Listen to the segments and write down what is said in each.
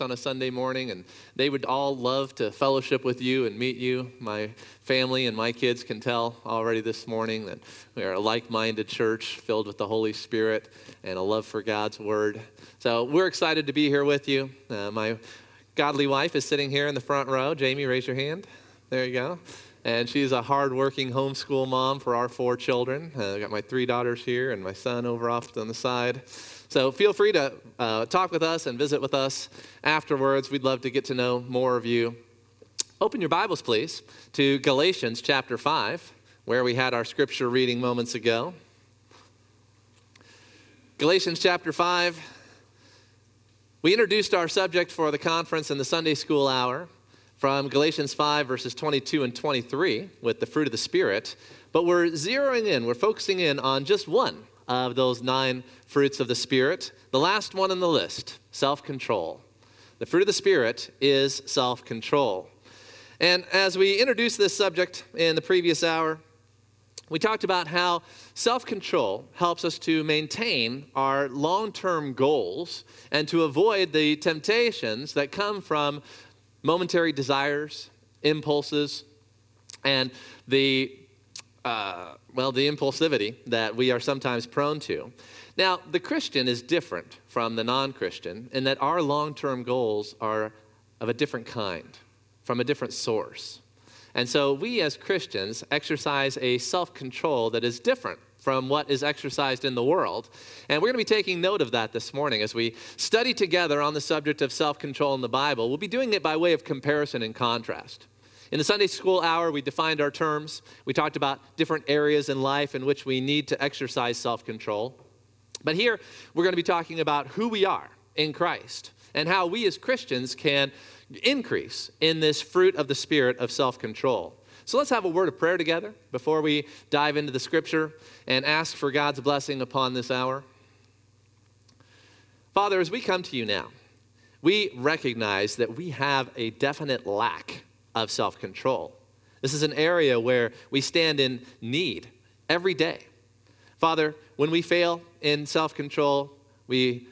on a Sunday morning, and they would all love to fellowship with you and meet you. My family and my kids can tell already this morning that we are a like-minded church filled with the Holy Spirit and a love for God's Word. So we're excited to be here with you. My godly wife is sitting here in the front row. Jamie, raise your hand. There you go. And she's a hard-working homeschool mom for our 4 children. I got my 3 daughters here and my son over off on the side. So feel free to talk with us and visit with us afterwards. We'd love to get to know more of you. Open your Bibles, please, to Galatians chapter 5, where we had our scripture reading moments ago. Galatians chapter 5. We introduced our subject for the conference in the Sunday school hour from Galatians 5, verses 22 and 23, with the fruit of the Spirit. But we're zeroing in, we're focusing in on just one of those 9 fruits of the Spirit. The last one on the list, self-control. The fruit of the Spirit is self-control. And as we introduced this subject in the previous hour, we talked about how self-control helps us to maintain our long-term goals and to avoid the temptations that come from momentary desires, impulses, and the impulsivity that we are sometimes prone to. Now, the Christian is different from the non-Christian in that our long-term goals are of a different kind, from a different source. And so we as Christians exercise a self-control that is different from what is exercised in the world. And we're going to be taking note of that this morning as we study together on the subject of self-control in the Bible. We'll be doing it by way of comparison and contrast. In the Sunday school hour, we defined our terms. We talked about different areas in life in which we need to exercise self-control. But here, we're going to be talking about who we are in Christ and how we as Christians can increase in this fruit of the Spirit of self-control. So let's have a word of prayer together before we dive into the Scripture and ask for God's blessing upon this hour. Father, as we come to you now, we recognize that we have a definite lack of self-control. This is an area where we stand in need every day. Father, when we fail in self-control, we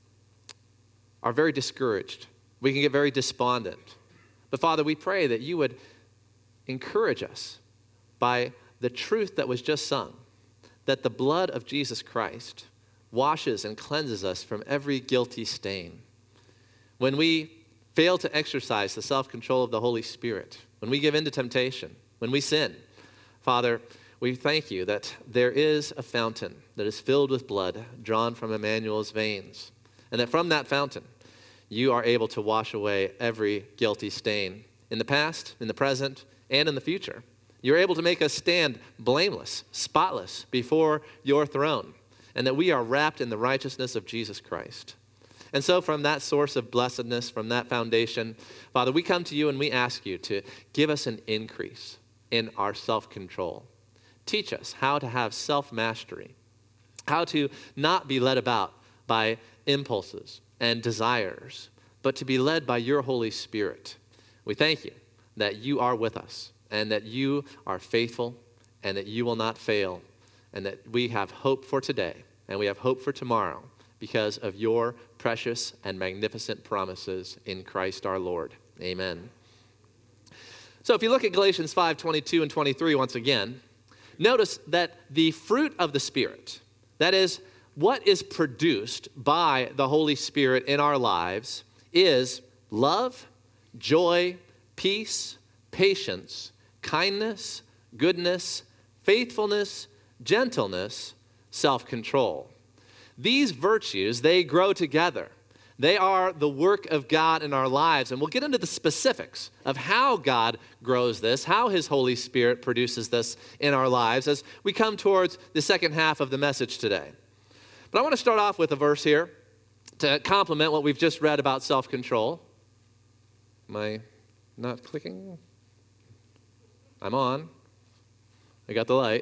are very discouraged. We can get very despondent. But Father, we pray that you would encourage us by the truth that was just sung, that the blood of Jesus Christ washes and cleanses us from every guilty stain. When we fail to exercise the self-control of the Holy Spirit, when we give in to temptation, when we sin, Father, we thank you that there is a fountain that is filled with blood drawn from Emmanuel's veins, and that from that fountain, you are able to wash away every guilty stain in the past, in the present, and in the future. You're able to make us stand blameless, spotless before your throne, and that we are wrapped in the righteousness of Jesus Christ. And so from that source of blessedness, from that foundation, Father, we come to you and we ask you to give us an increase in our self-control. Teach us how to have self-mastery, how to not be led about by impulses and desires, but to be led by your Holy Spirit. We thank you that you are with us and that you are faithful and that you will not fail and that we have hope for today and we have hope for tomorrow because of your precious and magnificent promises in Christ our Lord. Amen. So if you look at Galatians 5, 22 and 23 once again, notice that the fruit of the Spirit, that is, what is produced by the Holy Spirit in our lives, is love, joy, peace, patience, kindness, goodness, faithfulness, gentleness, self-control. These virtues, they grow together. They are the work of God in our lives. And we'll get into the specifics of how God grows this, how his Holy Spirit produces this in our lives as we come towards the second half of the message today. But I want to start off with a verse here to complement what we've just read about self-control. Am I not clicking? I'm on. I got the light.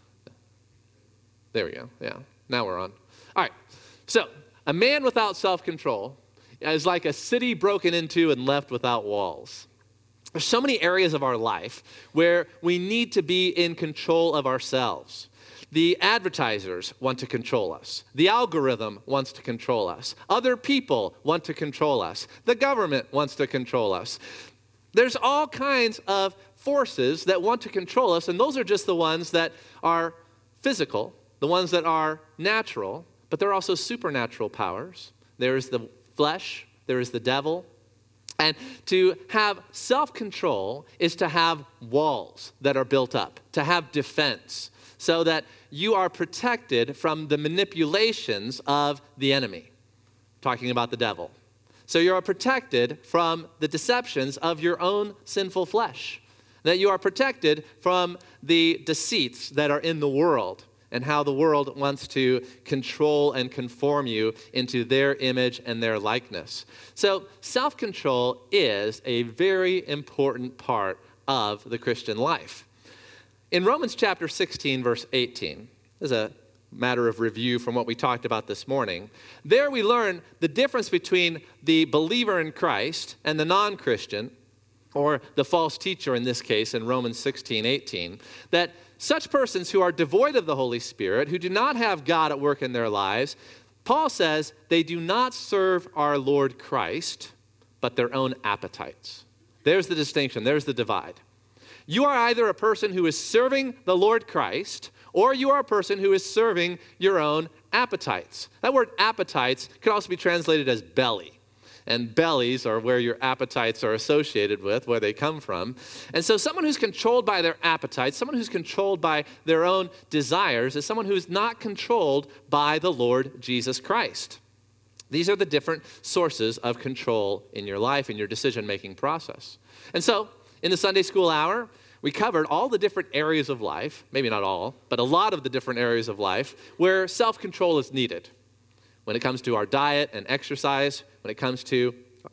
There we go. Yeah, now we're on. All right, so a man without self-control is like a city broken into and left without walls. There's so many areas of our life where we need to be in control of ourselves. The advertisers want to control us. The algorithm wants to control us. Other people want to control us. The government wants to control us. There's all kinds of forces that want to control us, and those are just the ones that are physical, the ones that are natural, but there are also supernatural powers. There is the flesh, there is the devil. And to have self-control is to have walls that are built up, to have defense, so that you are protected from the manipulations of the enemy. Talking about the devil. So you are protected from the deceptions of your own sinful flesh. That you are protected from the deceits that are in the world and how the world wants to control and conform you into their image and their likeness. So self-control is a very important part of the Christian life. In Romans chapter 16, verse 18, there's a matter of review from what we talked about this morning. There we learn the difference between the believer in Christ and the non-Christian, or the false teacher in this case in Romans 16, 18, that such persons who are devoid of the Holy Spirit, who do not have God at work in their lives, Paul says they do not serve our Lord Christ, but their own appetites. There's the distinction. There's the divide. You are either a person who is serving the Lord Christ, or you are a person who is serving your own appetites. That word appetites could also be translated as belly. And bellies are where your appetites are associated with, where they come from. And so someone who's controlled by their appetites, someone who's controlled by their own desires, is someone who's not controlled by the Lord Jesus Christ. These are the different sources of control in your life, in your decision-making process. And so, in the Sunday school hour, we covered all the different areas of life, maybe not all, but a lot of the different areas of life where self-control is needed. When it comes to our diet and exercise, when it comes to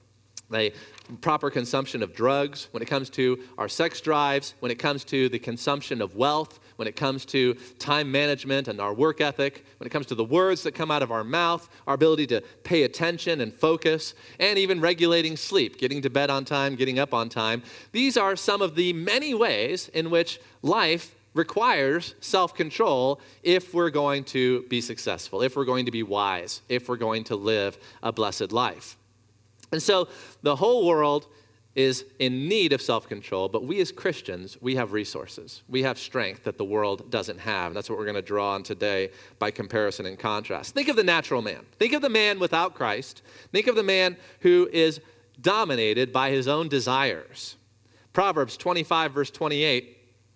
the proper consumption of drugs, when it comes to our sex drives, when it comes to the consumption of wealth, when it comes to time management and our work ethic, when it comes to the words that come out of our mouth, our ability to pay attention and focus, and even regulating sleep, getting to bed on time, getting up on time. These are some of the many ways in which life requires self-control if we're going to be successful, if we're going to be wise, if we're going to live a blessed life. And so the whole world is in need of self-control, but we as Christians, we have resources. We have strength that the world doesn't have. And that's what we're going to draw on today by comparison and contrast. Think of the natural man. Think of the man without Christ. Think of the man who is dominated by his own desires. Proverbs 25, verse 28,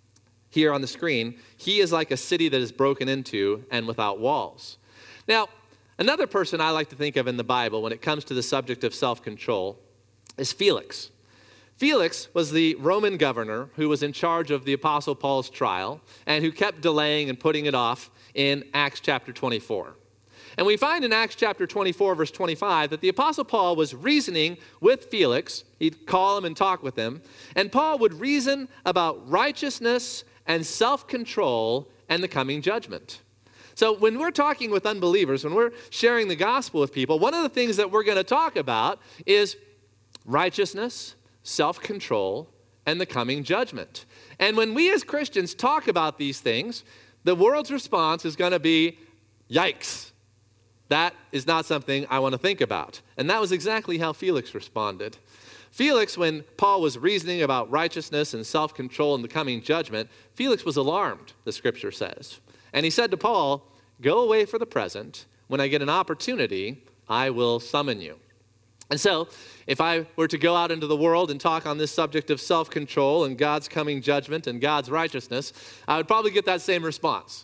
here on the screen, he is like a city that is broken into and without walls. Now, another person I like to think of in the Bible when it comes to the subject of self-control is Felix. Felix was the Roman governor who was in charge of the Apostle Paul's trial and who kept delaying and putting it off in Acts chapter 24. And we find in Acts chapter 24, verse 25, that the Apostle Paul was reasoning with Felix. He'd call him and talk with him. And Paul would reason about righteousness and self-control and the coming judgment. So when we're talking with unbelievers, when we're sharing the gospel with people, one of the things that we're going to talk about is righteousness, self-control, and the coming judgment. And when we as Christians talk about these things, the world's response is going to be, yikes. That is not something I want to think about. And that was exactly how Felix responded. Felix, when Paul was reasoning about righteousness and self-control and the coming judgment, Felix was alarmed, the scripture says. And he said to Paul, go away for the present. When I get an opportunity, I will summon you. And so, if I were to go out into the world and talk on this subject of self-control and God's coming judgment and God's righteousness, I would probably get that same response.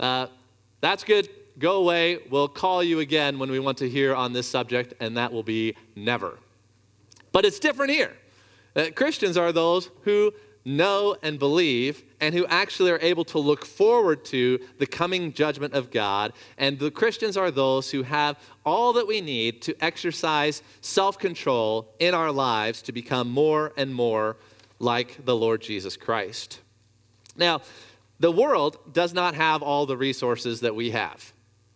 That's good. Go away. We'll call you again when we want to hear on this subject, and that will be never. But it's different here. Christians are those who know and believe and who actually are able to look forward to the coming judgment of God. And the Christians are those who have all that we need to exercise self-control in our lives to become more and more like the Lord Jesus Christ. Now, the world does not have all the resources that we have.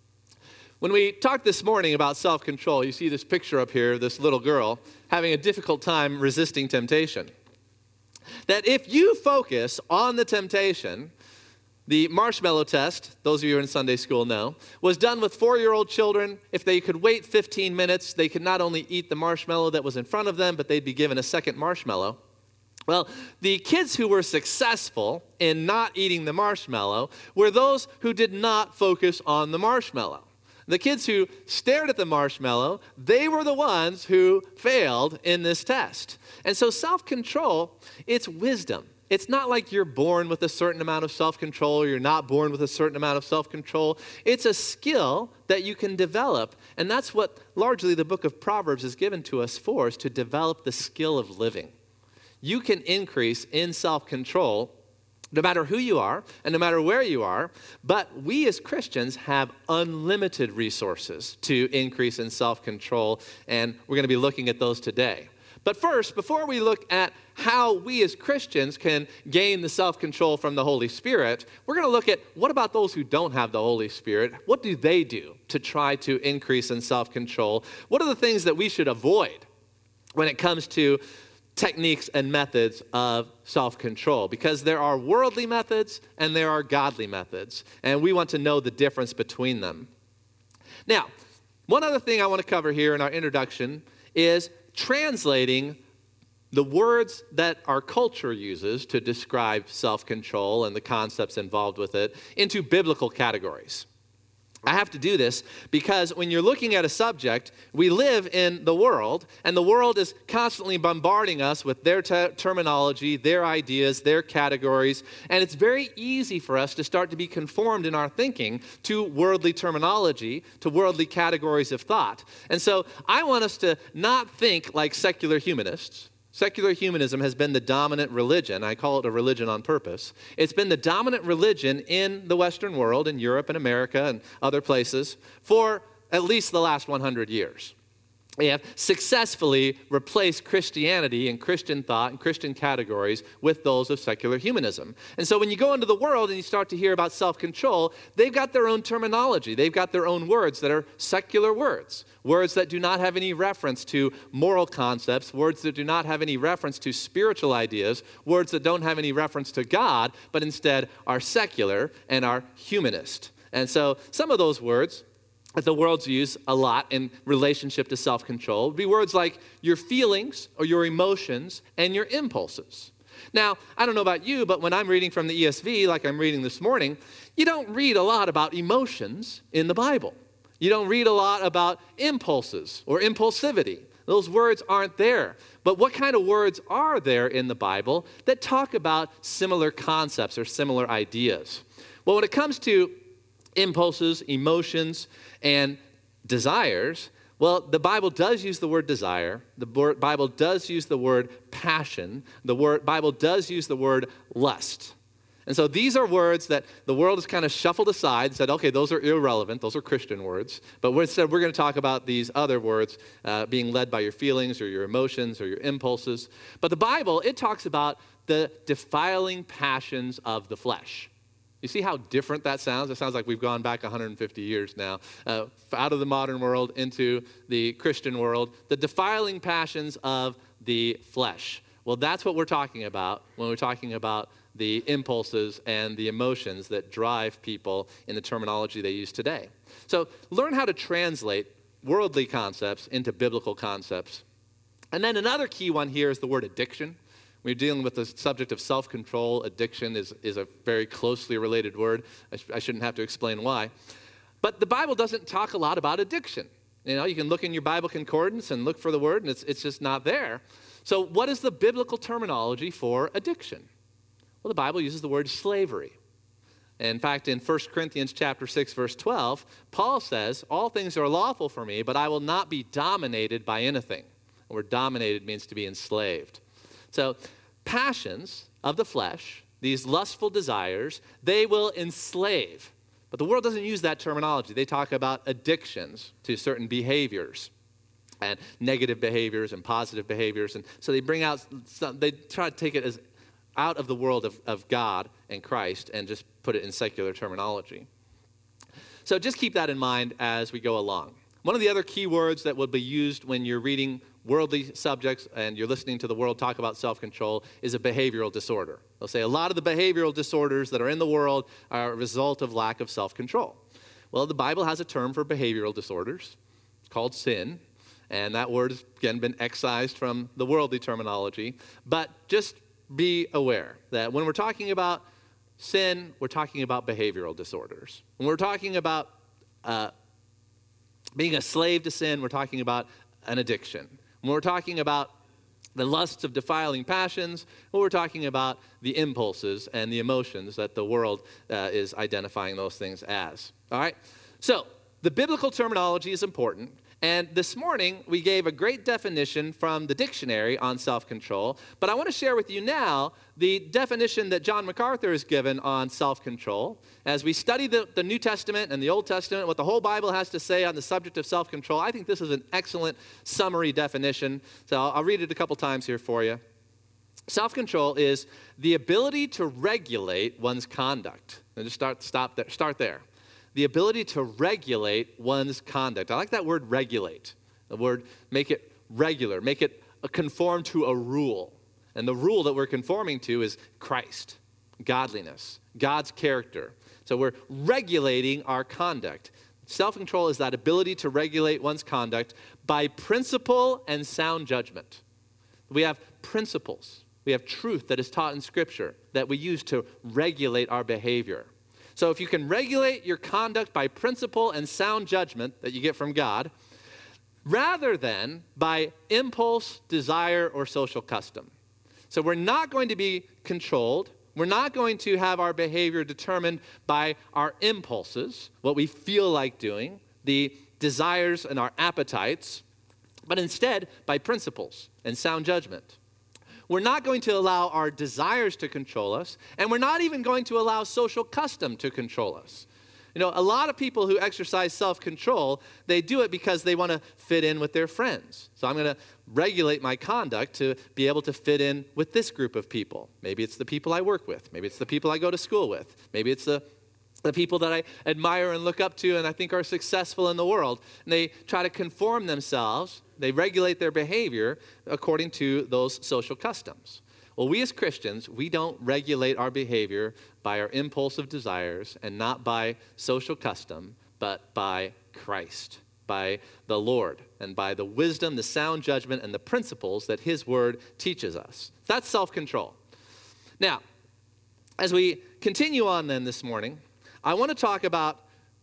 When we talked this morning about self-control, you see this picture up here, this little girl having a difficult time resisting temptation. That if you focus on the temptation, The marshmallow test, those of you who are in Sunday school know, was done with 4-year-old children. If they could wait 15 minutes, they could not only eat the marshmallow that was in front of them, but they'd be given a second marshmallow. Well, the kids who were successful in not eating the marshmallow were those who did not focus on the marshmallow. The kids who stared at the marshmallow, they were the ones who failed in this test. And so self-control, it's wisdom. It's not like you're born with a certain amount of self-control or you're not born with a certain amount of self-control. It's a skill that you can develop. And that's what largely the book of Proverbs is given to us for, is to develop the skill of living. You can increase in self-control no matter who you are and no matter where you are, but we as Christians have unlimited resources to increase in self-control, and we're going to be looking at those today. But first, before we look at how we as Christians can gain the self-control from the Holy Spirit, we're going to look at what about those who don't have the Holy Spirit? What do they do to try to increase in self-control? What are the things that we should avoid when it comes to techniques and methods of self-control? Because there are worldly methods and there are godly methods, and we want to know the difference between them. Now, one other thing I want to cover here in our introduction is translating the words that our culture uses to describe self-control and the concepts involved with it into biblical categories. I have to do this because when you're looking at a subject, we live in the world, and the world is constantly bombarding us with their terminology, their ideas, their categories, and it's very easy for us to start to be conformed in our thinking to worldly terminology, to worldly categories of thought. And so I want us to not think like secular humanists. Secular humanism has been the dominant religion. I call it a religion on purpose. It's been the dominant religion in the Western world, in Europe and America and other places, for at least the last 100 years. They have successfully replaced Christianity and Christian thought and Christian categories with those of secular humanism. And so when you go into the world and you start to hear about self-control, they've got their own terminology. They've got their own words that are secular words, words that do not have any reference to moral concepts, words that do not have any reference to spiritual ideas, words that don't have any reference to God, but instead are secular and are humanist. And so some of those words that the world's use a lot in relationship to self-control would be words like your feelings or your emotions and your impulses. Now, I don't know about you, but when I'm reading from the ESV, like I'm reading this morning, you don't read a lot about emotions in the Bible. You don't read a lot about impulses or impulsivity. Those words aren't there. But what kind of words are there in the Bible that talk about similar concepts or similar ideas? Well, when it comes to impulses, emotions, and desires, well, the Bible does use the word desire. The Bible does use the word passion. The Bible does use the word lust. And so these are words that the world has kind of shuffled aside and said, okay, those are irrelevant. Those are Christian words. But instead, we're going to talk about these other words being led by your feelings or your emotions or your impulses. But the Bible, it talks about the defiling passions of the flesh. You see how different that sounds? It sounds like we've gone back 150 years now, out of the modern world into the Christian world. The defiling passions of the flesh. Well, that's what we're talking about when we're talking about the impulses and the emotions that drive people in the terminology they use today. So learn how to translate worldly concepts into biblical concepts. And then another key one here is the word addiction. We're dealing with the subject of self-control. Addiction is a very closely related word. I shouldn't have to explain why. But the Bible doesn't talk a lot about addiction. You know, you can look in your Bible concordance and look for the word, and it's just not there. So what is the biblical terminology for addiction? Well, the Bible uses the word slavery. In fact, in 1 Corinthians chapter 6, verse 12, Paul says, all things are lawful for me, but I will not be dominated by anything. The word dominated means to be enslaved. So passions of the flesh, these lustful desires, they will enslave. But the world doesn't use that terminology. They talk about addictions to certain behaviors and negative behaviors and positive behaviors. And so they they try to take it as out of the world of God and Christ and just put it in secular terminology. So just keep that in mind as we go along. One of the other key words that will be used when you're reading worldly subjects and you're listening to the world talk about self-control is a behavioral disorder. They'll say a lot of the behavioral disorders that are in the world are a result of lack of self-control. Well, the Bible has a term for behavioral disorders. It's called sin. And that word has, again, been excised from the worldly terminology. But just be aware that when we're talking about sin, we're talking about behavioral disorders. When we're talking about being a slave to sin, we're talking about an addiction. When we're talking about the lusts of defiling passions, well, we're talking about the impulses and the emotions that the world is identifying those things as. All right? So the biblical terminology is important. And this morning, we gave a great definition from the dictionary on self-control. But I want to share with you now the definition that John MacArthur has given on self-control. As we study the New Testament and the Old Testament, what the whole Bible has to say on the subject of self-control, I think this is an excellent summary definition. So I'll read it a couple times here for you. Self-control is the ability to regulate one's conduct. And just start there. The ability to regulate one's conduct. I like that word regulate. The word make it regular, make it conform to a rule. And the rule that we're conforming to is Christ, godliness, God's character. So we're regulating our conduct. Self-control is that ability to regulate one's conduct by principle and sound judgment. We have principles. We have truth that is taught in Scripture that we use to regulate our behavior. So if you can regulate your conduct by principle and sound judgment that you get from God, rather than by impulse, desire, or social custom. So we're not going to be controlled. We're not going to have our behavior determined by our impulses, what we feel like doing, the desires and our appetites, but instead by principles and sound judgment. We're not going to allow our desires to control us, and we're not even going to allow social custom to control us. You know, a lot of people who exercise self-control, they do it because they want to fit in with their friends. So I'm going to regulate my conduct to be able to fit in with this group of people. Maybe it's the people I work with. Maybe it's the people I go to school with. Maybe it's the people that I admire and look up to and I think are successful in the world. And they try to conform themselves. They regulate their behavior according to those social customs. Well, we as Christians, we don't regulate our behavior by our impulsive desires and not by social custom, but by Christ, by the Lord, and by the wisdom, the sound judgment, and the principles that His Word teaches us. That's self-control. Now, as we continue on then this morning, I want to talk about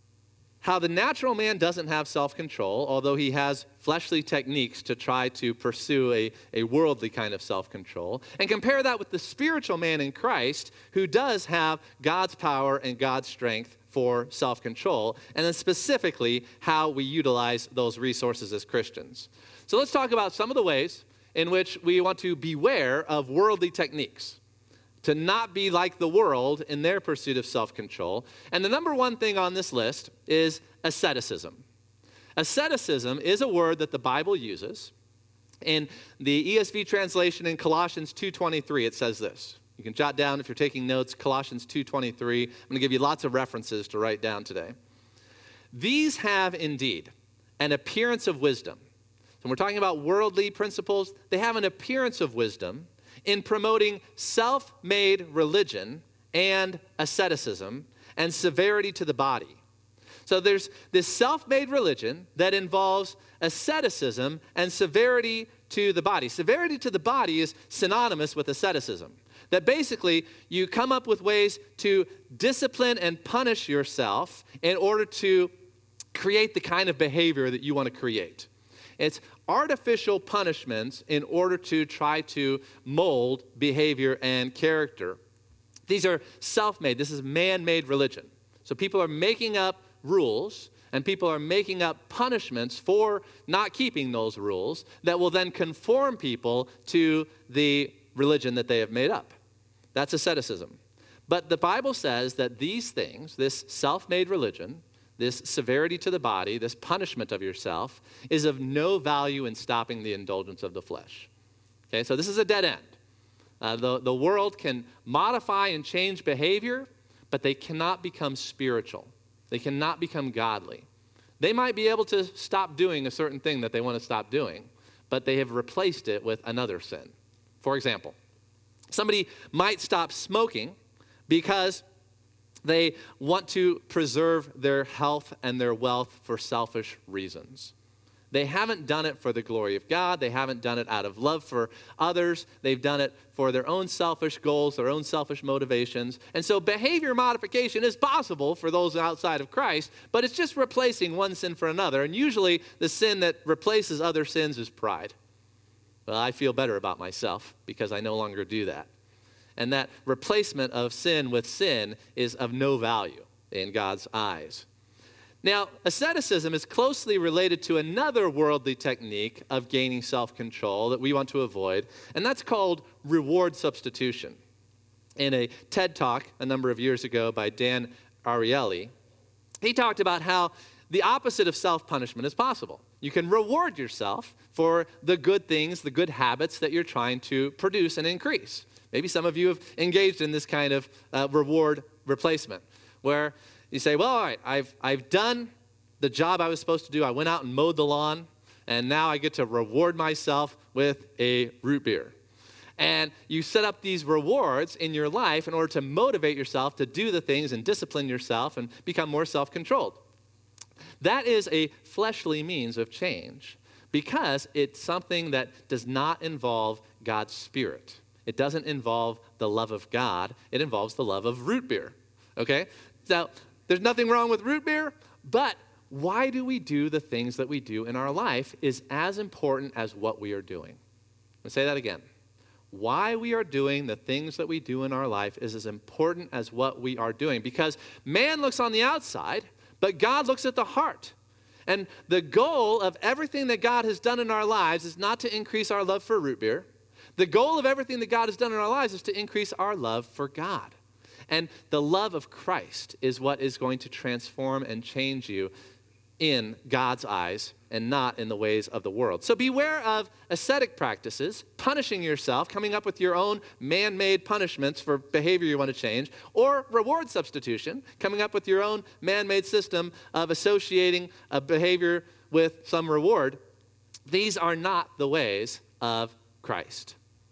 how the natural man doesn't have self-control, although he has fleshly techniques to try to pursue a worldly kind of self-control, and compare that with the spiritual man in Christ who does have God's power and God's strength for self-control, and then specifically how we utilize those resources as Christians. So let's talk about some of the ways in which we want to beware of worldly techniques, to not be like the world in their pursuit of self-control. And the number one thing on this list is asceticism. Asceticism is a word that the Bible uses. In the ESV translation in Colossians 2:23, it says this. You can jot down, if you're taking notes, Colossians 2:23. I'm going to give you lots of references to write down today. These have indeed an appearance of wisdom. So we're talking about worldly principles. They have an appearance of wisdom in promoting self-made religion and asceticism and severity to the body. So there's this self-made religion that involves asceticism and severity to the body. Severity to the body is synonymous with asceticism. That basically you come up with ways to discipline and punish yourself in order to create the kind of behavior that you want to create. It's artificial punishments in order to try to mold behavior and character. These are self-made. This is man-made religion. So people are making up rules, and people are making up punishments for not keeping those rules that will then conform people to the religion that they have made up. That's asceticism. But the Bible says that these things, this self-made religion, this severity to the body, this punishment of yourself, is of no value in stopping the indulgence of the flesh. Okay, so this is a dead end. The world can modify and change behavior, but they cannot become spiritual. They cannot become godly. They might be able to stop doing a certain thing that they want to stop doing, but they have replaced it with another sin. For example, somebody might stop smoking because they want to preserve their health and their wealth for selfish reasons. They haven't done it for the glory of God. They haven't done it out of love for others. They've done it for their own selfish goals, their own selfish motivations. And so behavior modification is possible for those outside of Christ, but it's just replacing one sin for another. And usually the sin that replaces other sins is pride. Well, I feel better about myself because I no longer do that. And that replacement of sin with sin is of no value in God's eyes. Now, asceticism is closely related to another worldly technique of gaining self-control that we want to avoid, and that's called reward substitution. In a TED Talk a number of years ago by Dan Ariely, he talked about how the opposite of self-punishment is possible. You can reward yourself for the good things, the good habits that you're trying to produce and increase. Maybe some of you have engaged in this kind of reward replacement, where you say, well, all right, I've done the job I was supposed to do. I went out and mowed the lawn, and now I get to reward myself with a root beer. And you set up these rewards in your life in order to motivate yourself to do the things and discipline yourself and become more self-controlled. That is a fleshly means of change because it's something that does not involve God's Spirit. It doesn't involve the love of God. It involves the love of root beer, okay? So there's nothing wrong with root beer, but why do we do the things that we do in our life is as important as what we are doing. Let's say that again. Why we are doing the things that we do in our life is as important as what we are doing, because man looks on the outside, but God looks at the heart. And the goal of everything that God has done in our lives is not to increase our love for root beer. The goal of everything that God has done in our lives is to increase our love for God. And the love of Christ is what is going to transform and change you in God's eyes and not in the ways of the world. So beware of ascetic practices, punishing yourself, coming up with your own man-made punishments for behavior you want to change, or reward substitution, coming up with your own man-made system of associating a behavior with some reward. These are not the ways of Christ.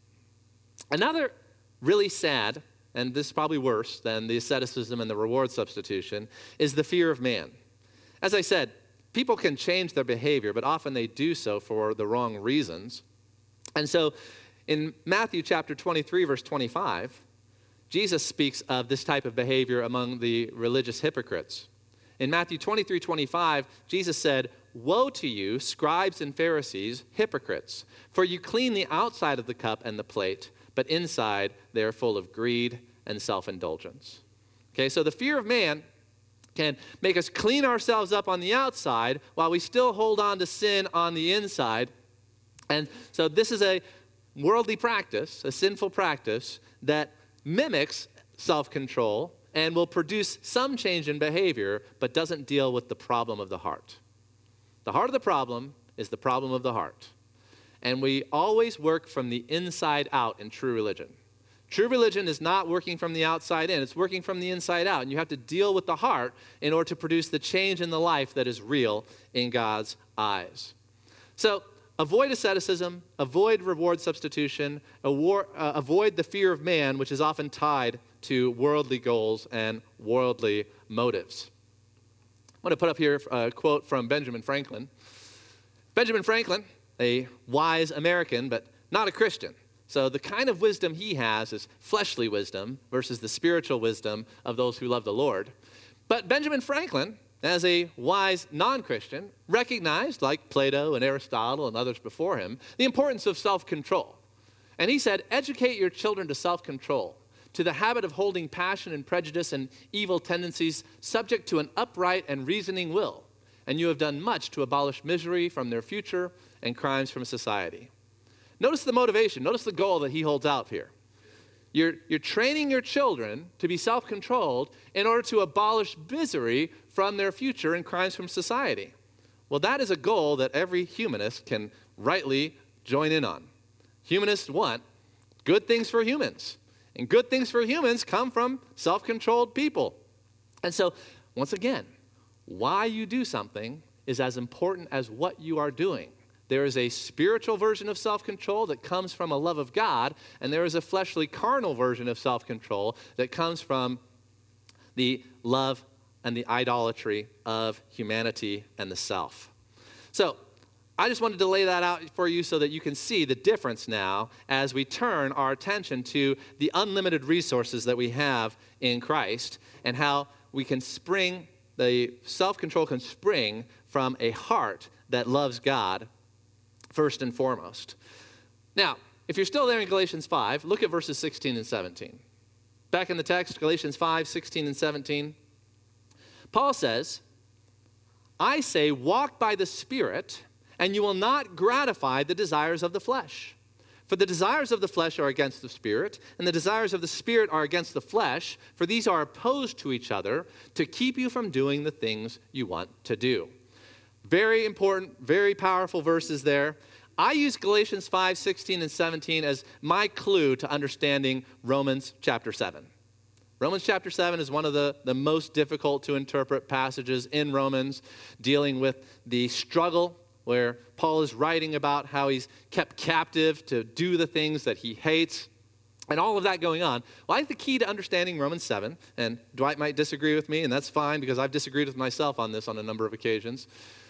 Another really sad, and this is probably worse than the asceticism and the reward substitution, is the fear of man. As I said, people can change their behavior, but often they do so for the wrong reasons. And so in Matthew chapter 23, verse 25, Jesus speaks of this type of behavior among the religious hypocrites. In Matthew 23:25, Jesus said, "Woe to you, scribes and Pharisees, hypocrites, for you clean the outside of the cup and the plate, but inside they are full of greed and self-indulgence." Okay, so the fear of man can make us clean ourselves up on the outside while we still hold on to sin on the inside. And so this is a worldly practice, a sinful practice that mimics self-control and will produce some change in behavior, but doesn't deal with the problem of the heart. The heart of the problem is the problem of the heart. And we always work from the inside out in true religion. True religion is not working from the outside in. It's working from the inside out. And you have to deal with the heart in order to produce the change in the life that is real in God's eyes. So avoid asceticism, avoid reward substitution, avoid the fear of man, which is often tied to worldly goals and worldly motives. I want to put up here a quote from Benjamin Franklin. Benjamin Franklin, a wise American, but not a Christian. So the kind of wisdom he has is fleshly wisdom versus the spiritual wisdom of those who love the Lord. But Benjamin Franklin, as a wise non-Christian, recognized, like Plato and Aristotle and others before him, the importance of self-control. And he said, "Educate your children to self-control, to the habit of holding passion and prejudice and evil tendencies subject to an upright and reasoning will, and you have done much to abolish misery from their future and crimes from society." Notice the motivation. Notice the goal that he holds out here. You're training your children to be self-controlled in order to abolish misery from their future and crimes from society. Well, that is a goal that every humanist can rightly join in on. Humanists want good things for humans. And good things for humans come from self-controlled people. And so, once again, why you do something is as important as what you are doing. There is a spiritual version of self-control that comes from a love of God, and there is a fleshly, carnal version of self-control that comes from the love and the idolatry of humanity and the self. So I just wanted to lay that out for you so that you can see the difference now as we turn our attention to the unlimited resources that we have in Christ and how we can spring, the self-control can spring from a heart that loves God first and foremost. Now, if you're still there in Galatians 5, look at verses 16 and 17. Back in the text, Galatians 5, 16 and 17, Paul says, I say, walk by the Spirit, and you will not gratify the desires of the flesh. For the desires of the flesh are against the Spirit, and the desires of the Spirit are against the flesh, for these are opposed to each other to keep you from doing the things you want to do. Very important, very powerful verses there. I use Galatians 5, 16, and 17 as my clue to understanding Romans chapter 7. Romans chapter 7 is one of the most difficult to interpret passages in Romans, dealing with the struggle where Paul is writing about how he's kept captive to do the things that he hates, and all of that going on. Well, I think the key to understanding Romans 7, and Dwight might disagree with me, and that's fine because I've disagreed with myself on this on a number of occasions,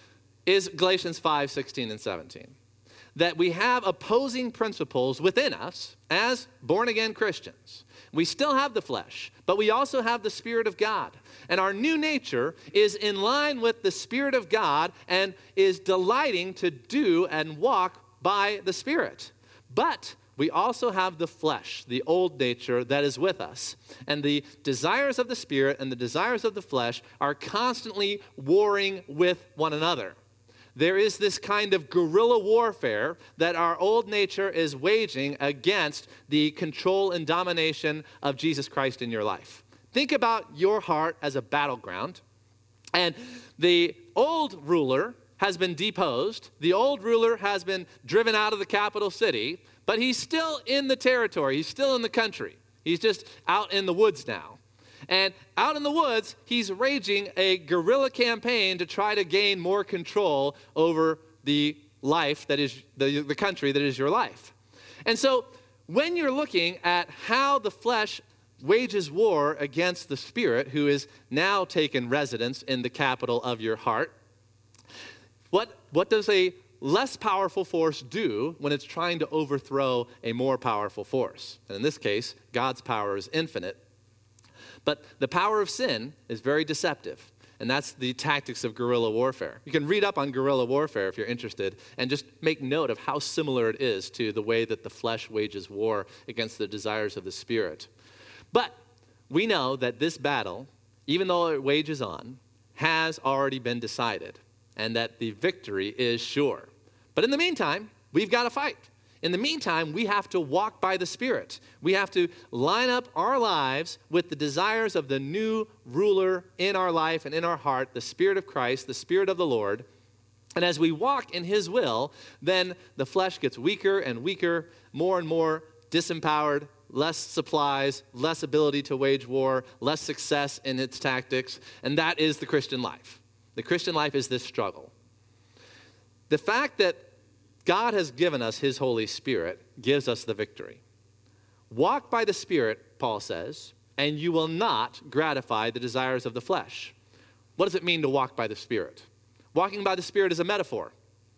is Galatians 5, 16, and 17. That we have opposing principles within us as born-again Christians. We still have the flesh, but we also have the Spirit of God. And our new nature is in line with the Spirit of God and is delighting to do and walk by the Spirit. But we also have the flesh, the old nature that is with us. And the desires of the Spirit and the desires of the flesh are constantly warring with one another. There is this kind of guerrilla warfare that our old nature is waging against the control and domination of Jesus Christ in your life. Think about your heart as a battleground, and the old ruler has been deposed. The old ruler has been driven out of the capital city, but he's still in the territory. He's still in the country. He's just out in the woods now. And out in the woods, he's raging a guerrilla campaign to try to gain more control over the life that is the country that is your life. And so when you're looking at how the flesh wages war against the Spirit, who is now taken residence in the capital of your heart, what does a less powerful force do when it's trying to overthrow a more powerful force? And in this case, God's power is infinite. But the power of sin is very deceptive, and that's the tactics of guerrilla warfare. You can read up on guerrilla warfare if you're interested, and just make note of how similar it is to the way that the flesh wages war against the desires of the Spirit. But we know that this battle, even though it wages on, has already been decided, and that the victory is sure. But in the meantime, we've got to fight. In the meantime, we have to walk by the Spirit. We have to line up our lives with the desires of the new ruler in our life and in our heart, the Spirit of Christ, the Spirit of the Lord. And as we walk in His will, then the flesh gets weaker and weaker, more and more disempowered, less supplies, less ability to wage war, less success in its tactics. And that is the Christian life. The Christian life is this struggle. The fact that God has given us His Holy Spirit gives us the victory. Walk by the Spirit, Paul says, and you will not gratify the desires of the flesh. What does it mean to walk by the Spirit? Walking by the Spirit is a metaphor.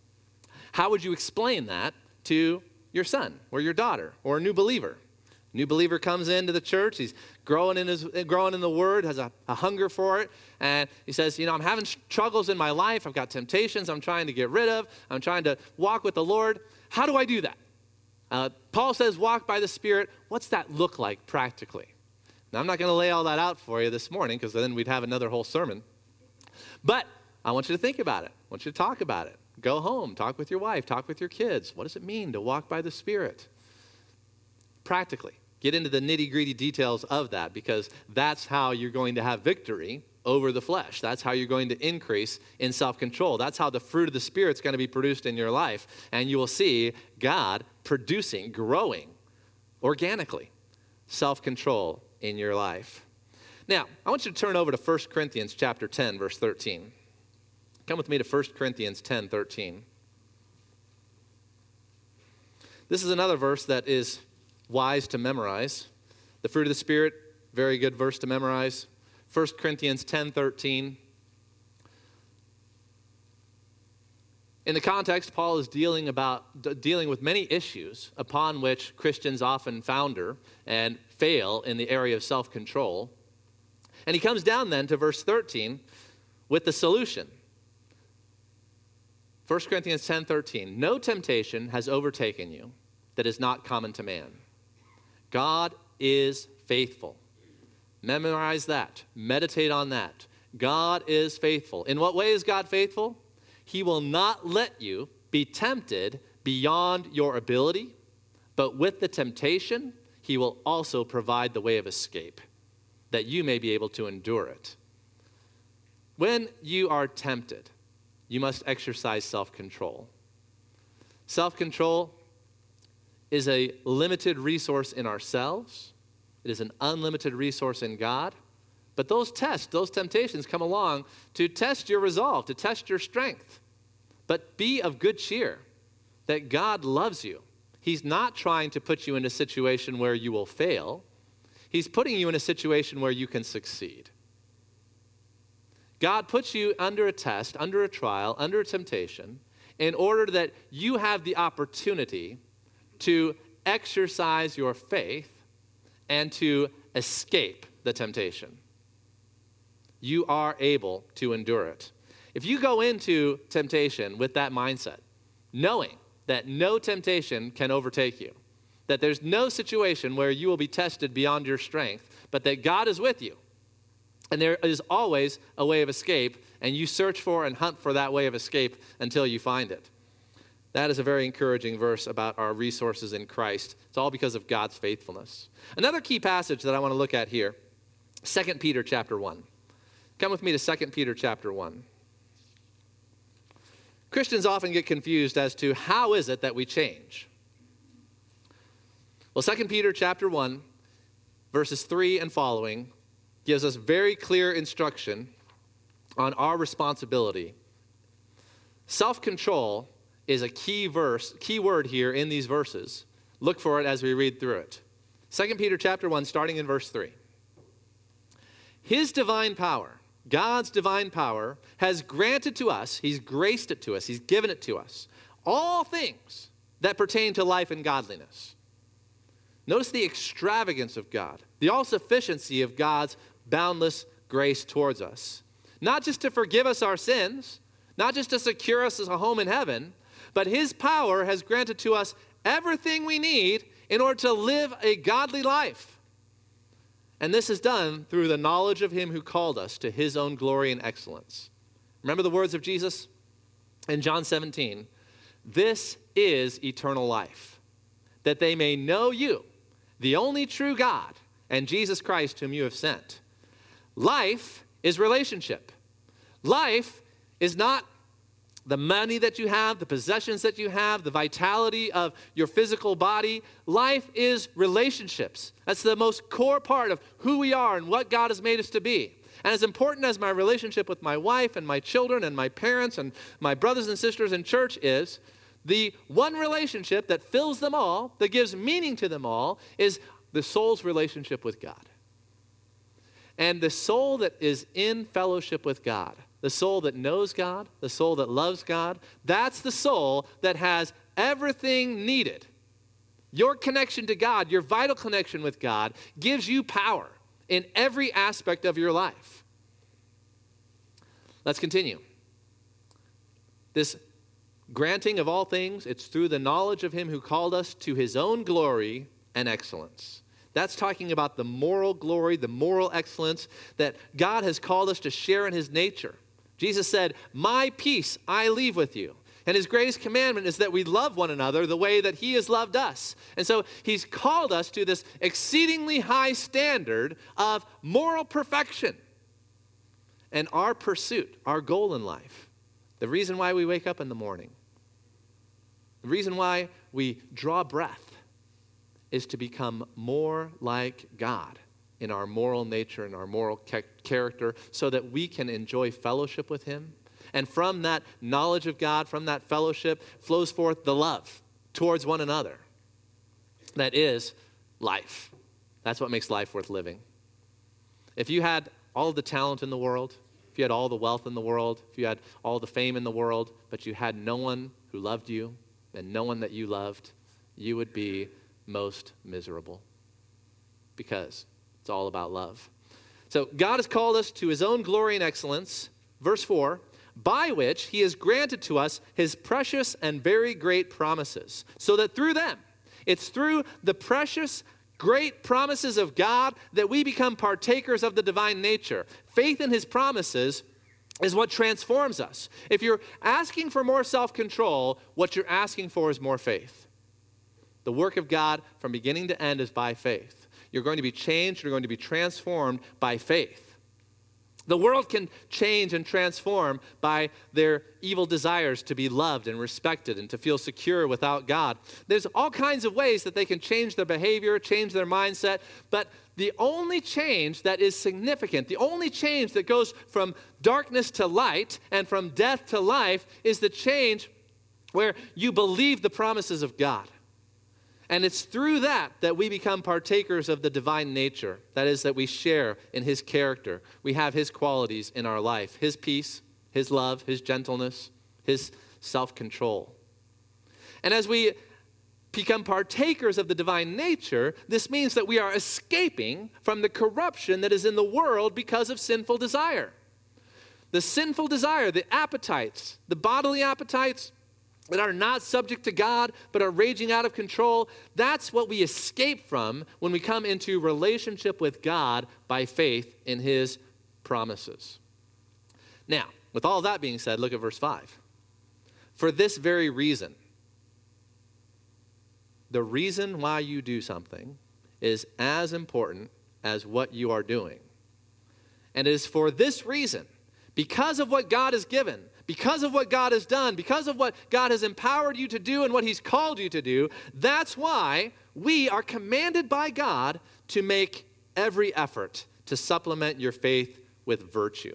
How would you explain that to your son or your daughter or a new believer? New believer comes into the church, he's growing in the Word, has a hunger for it, and he says, I'm having struggles in my life, I've got temptations I'm trying to get rid of, I'm trying to walk with the Lord. How do I do that? Paul says, walk by the Spirit. What's that look like practically? Now, I'm not going to lay all that out for you this morning, because then we'd have another whole sermon. But I want you to think about it. I want you to talk about it. Go home, talk with your wife, talk with your kids. What does it mean to walk by the Spirit? Practically. Get into the nitty-gritty details of that, because that's how you're going to have victory over the flesh. That's how you're going to increase in self-control. That's how the fruit of the Spirit is going to be produced in your life. And you will see God producing, growing organically self-control in your life. Now, I want you to turn over to 1 Corinthians chapter 10, verse 13. Come with me to 1 Corinthians 10, 13. This is another verse that is wise to memorize. The fruit of the Spirit, very good verse to memorize. 1 Corinthians 10:13. In the context, Paul is dealing with many issues upon which Christians often founder and fail in the area of self-control. And he comes down then to verse 13 with the solution. 1 Corinthians 10:13. No temptation has overtaken you that is not common to man. God is faithful. Memorize that. Meditate on that. God is faithful. In what way is God faithful? He will not let you be tempted beyond your ability, but with the temptation, he will also provide the way of escape, that you may be able to endure it. When you are tempted, you must exercise self-control. Self-control is a limited resource in ourselves. It is an unlimited resource in God. But those temptations come along to test your resolve, to test your strength. But be of good cheer that God loves you. He's not trying to put you in a situation where you will fail. He's putting you in a situation where you can succeed. God puts you under a test, under a trial, under a temptation, in order that you have the opportunity to exercise your faith and to escape the temptation. You are able to endure it. If you go into temptation with that mindset, knowing that no temptation can overtake you, that there's no situation where you will be tested beyond your strength, but that God is with you, and there is always a way of escape, and you search for and hunt for that way of escape until you find it. That is a very encouraging verse about our resources in Christ. It's all because of God's faithfulness. Another key passage that I want to look at here, 2 Peter chapter 1. Come with me to 2 Peter chapter 1. Christians often get confused as to how is it that we change. Well, 2 Peter chapter 1, verses 3 and following, gives us very clear instruction on our responsibility. Self-control is a key word here in these verses. Look for it as we read through it. 2 Peter chapter 1, starting in verse 3. His divine power, God's divine power, has granted to us, he's graced it to us, he's given it to us, all things that pertain to life and godliness. Notice the extravagance of God, the all-sufficiency of God's boundless grace towards us. Not just to forgive us our sins, not just to secure us as a home in heaven, but his power has granted to us everything we need in order to live a godly life. And this is done through the knowledge of him who called us to his own glory and excellence. Remember the words of Jesus in John 17. This is eternal life, that they may know you, the only true God, and Jesus Christ whom you have sent. Life is relationship. Life is not the money that you have, the possessions that you have, the vitality of your physical body. Life is relationships. That's the most core part of who we are and what God has made us to be. And as important as my relationship with my wife and my children and my parents and my brothers and sisters in church is, the one relationship that fills them all, that gives meaning to them all, is the soul's relationship with God. And the soul that is in fellowship with God, the soul that knows God, the soul that loves God, that's the soul that has everything needed. Your connection to God, your vital connection with God, gives you power in every aspect of your life. Let's continue. This granting of all things, it's through the knowledge of him who called us to his own glory and excellence. That's talking about the moral glory, the moral excellence that God has called us to share in his nature. Jesus said, my peace I leave with you. And his greatest commandment is that we love one another the way that he has loved us. And so he's called us to this exceedingly high standard of moral perfection. And our pursuit, our goal in life, the reason why we wake up in the morning, the reason why we draw breath, is to become more like God in our moral nature and our moral character so that we can enjoy fellowship with him. And from that knowledge of God, from that fellowship, flows forth the love towards one another. that is life. That's what makes life worth living. If you had all the talent in the world, if you had all the wealth in the world, if you had all the fame in the world, but you had no one who loved you and no one that you loved, you would be most miserable, because it's all about love. So God has called us to his own glory and excellence, verse 4, by which he has granted to us his precious and very great promises, so that through them, it's through the precious, great promises of God that we become partakers of the divine nature. Faith in his promises is what transforms us. If you're asking for more self-control, what you're asking for is more faith. The work of God from beginning to end is by faith. You're going to be changed, you're going to be transformed by faith. The world can change and transform by their evil desires to be loved and respected and to feel secure without God. There's all kinds of ways that they can change their behavior, change their mindset, but the only change that is significant, the only change that goes from darkness to light and from death to life is the change where you believe the promises of God. And it's through that that we become partakers of the divine nature. That is, that we share in his character. We have his qualities in our life, his peace, his love, his gentleness, his self-control. And as we become partakers of the divine nature, this means that we are escaping from the corruption that is in the world because of sinful desire. The sinful desire, the appetites, the bodily appetites, that are not subject to God, but are raging out of control, that's what we escape from when we come into relationship with God by faith in his promises. Now, with all that being said, look at verse 5. For this very reason, the reason why you do something is as important as what you are doing. And it is for this reason, because of what God has given, because of what God has done, because of what God has empowered you to do and what he's called you to do, that's why we are commanded by God to make every effort to supplement your faith with virtue.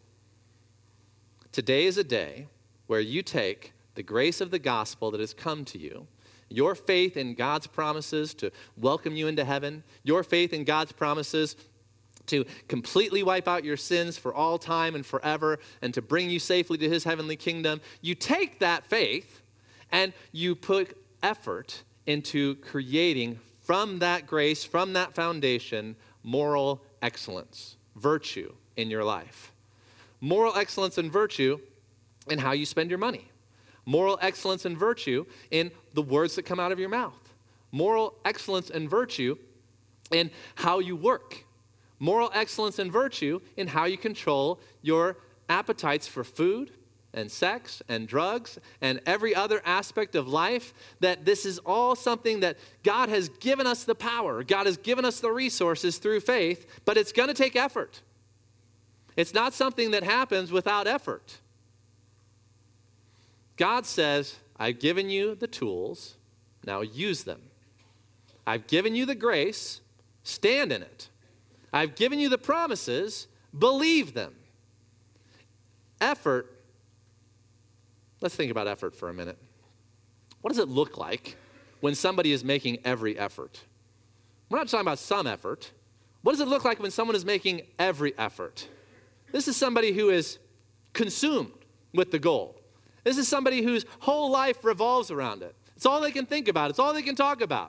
Today is a day where you take the grace of the gospel that has come to you, your faith in God's promises to welcome you into heaven, your faith in God's promises to completely wipe out your sins for all time and forever, and to bring you safely to his heavenly kingdom. You take that faith and you put effort into creating from that grace, from that foundation, moral excellence, virtue in your life. Moral excellence and virtue in how you spend your money. Moral excellence and virtue in the words that come out of your mouth. Moral excellence and virtue in how you work. Moral excellence and virtue in how you control your appetites for food and sex and drugs and every other aspect of life, that this is all something that God has given us the power. God has given us the resources through faith, but it's going to take effort. It's not something that happens without effort. God says, I've given you the tools, now use them. I've given you the grace, stand in it. I've given you the promises, believe them. Effort, let's think about effort for a minute. What does it look like when somebody is making every effort? We're not talking about some effort. What does it look like when someone is making every effort? This is somebody who is consumed with the goal. This is somebody whose whole life revolves around it. It's all they can think about. It's all they can talk about.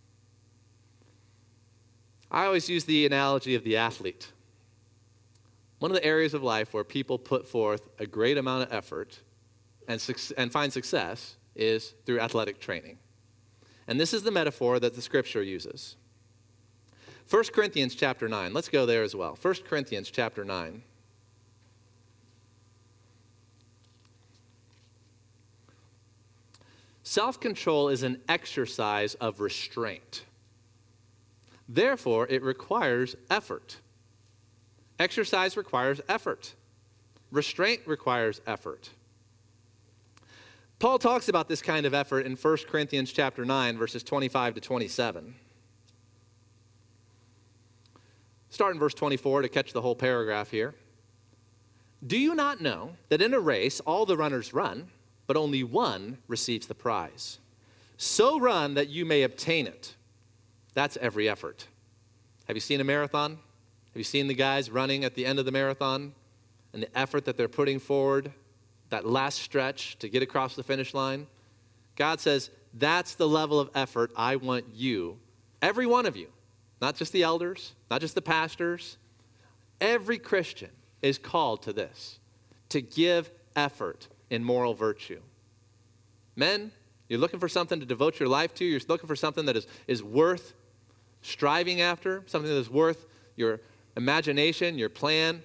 I always use the analogy of the athlete. One of the areas of life where people put forth a great amount of effort and find success is through athletic training. And this is the metaphor that the scripture uses. 1 Corinthians chapter 9. Let's go there as well. 1 Corinthians chapter 9. Self-control is an exercise of restraint. Therefore, it requires effort. Exercise requires effort. Restraint requires effort. Paul talks about this kind of effort in 1 Corinthians chapter 9, verses 25 to 27. Start in verse 24 to catch the whole paragraph here. Do you not know that in a race all the runners run, but only one receives the prize? So run that you may obtain it. That's every effort. Have you seen a marathon? Have you seen the guys running at the end of the marathon and the effort that they're putting forward, that last stretch to get across the finish line? God says, that's the level of effort I want you, every one of you, not just the elders, not just the pastors. Every Christian is called to this, to give effort in moral virtue. Men, you're looking for something to devote your life to. You're looking for something that is worth striving after, something that is worth your imagination, your plan.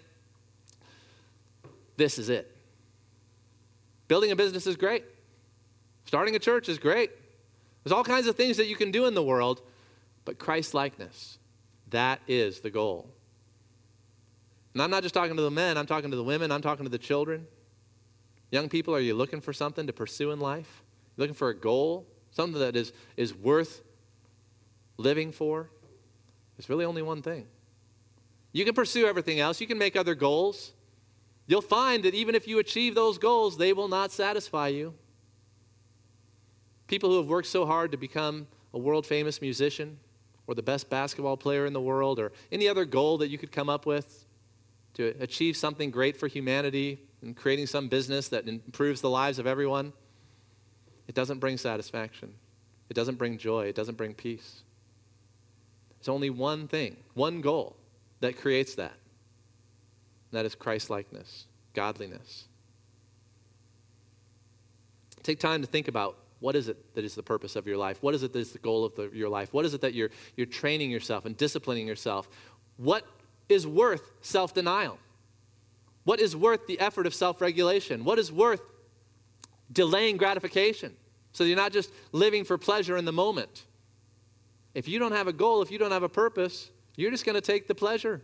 This is it. Building a business is great. Starting a church is great. There's all kinds of things that you can do in the world, but Christ-likeness, that is the goal. And I'm not just talking to the men, I'm talking to the women, I'm talking to the children. Young people, are you looking for something to pursue in life? You're looking for a goal, something that is worth living for? There's really only one thing. You can pursue everything else. You can make other goals. You'll find that even if you achieve those goals, they will not satisfy you. People who have worked so hard to become a world-famous musician or the best basketball player in the world or any other goal that you could come up with to achieve something great for humanity and creating some business that improves the lives of everyone, it doesn't bring satisfaction. It doesn't bring joy. It doesn't bring peace. There's only one thing, one goal that creates that. And that is Christ-likeness, godliness. Take time to think about what is it that is the purpose of your life? What is it that is the goal of your life? What is it that you're training yourself and disciplining yourself? What is worth self-denial? What is worth the effort of self-regulation? What is worth delaying gratification so that you're not just living for pleasure in the moment? If you don't have a goal, if you don't have a purpose, you're just going to take the pleasure.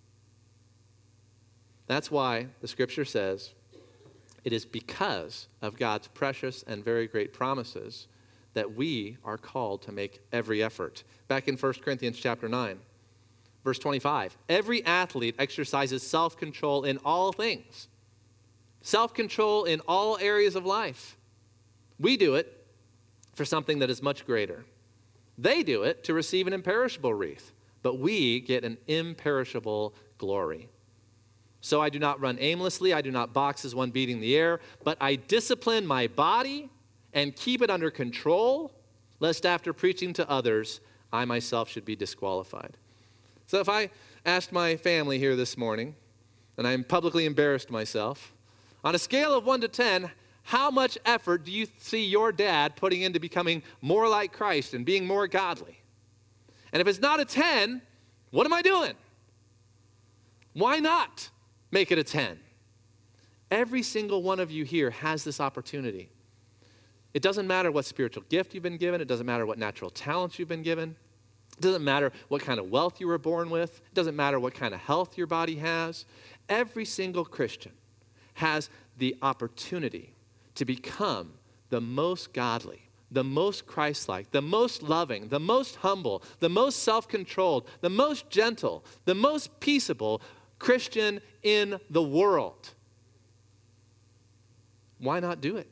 That's why the scripture says it is because of God's precious and very great promises that we are called to make every effort. Back in 1 Corinthians chapter 9, verse 25, every athlete exercises self-control in all things. Self-control in all areas of life. We do it for something that is much greater. They do it to receive an imperishable wreath, but we get an imperishable glory. So I do not run aimlessly, I do not box as one beating the air, but I discipline my body and keep it under control, lest after preaching to others, I myself should be disqualified. So if I asked my family here this morning, and I'm publicly embarrassed myself, on a scale of 1 to 10, how much effort do you see your dad putting into becoming more like Christ and being more godly? And if it's not a 10, what am I doing? Why not make it a 10? Every single one of you here has this opportunity. It doesn't matter what spiritual gift you've been given. It doesn't matter what natural talents you've been given. It doesn't matter what kind of wealth you were born with. It doesn't matter what kind of health your body has. Every single Christian has the opportunity to become the most godly, the most Christ-like, the most loving, the most humble, the most self-controlled, the most gentle, the most peaceable Christian in the world. Why not do it?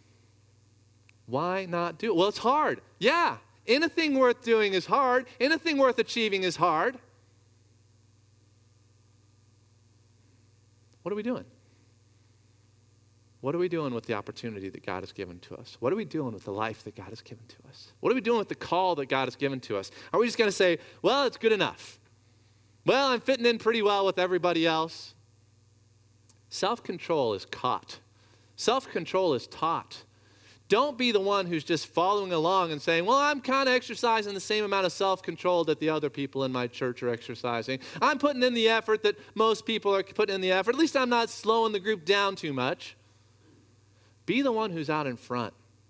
Why not do it? Well, it's hard. Yeah, anything worth doing is hard. Anything worth achieving is hard. What are we doing? What are we doing with the opportunity that God has given to us? What are we doing with the life that God has given to us? What are we doing with the call that God has given to us? Are we just going to say, well, it's good enough? Well, I'm fitting in pretty well with everybody else. Self-control is caught. Self-control is taught. Don't be the one who's just following along and saying, well, I'm kind of exercising the same amount of self-control that the other people in my church are exercising. I'm putting in the effort that most people are putting in the effort. At least I'm not slowing the group down too much. Be the one who's out in front.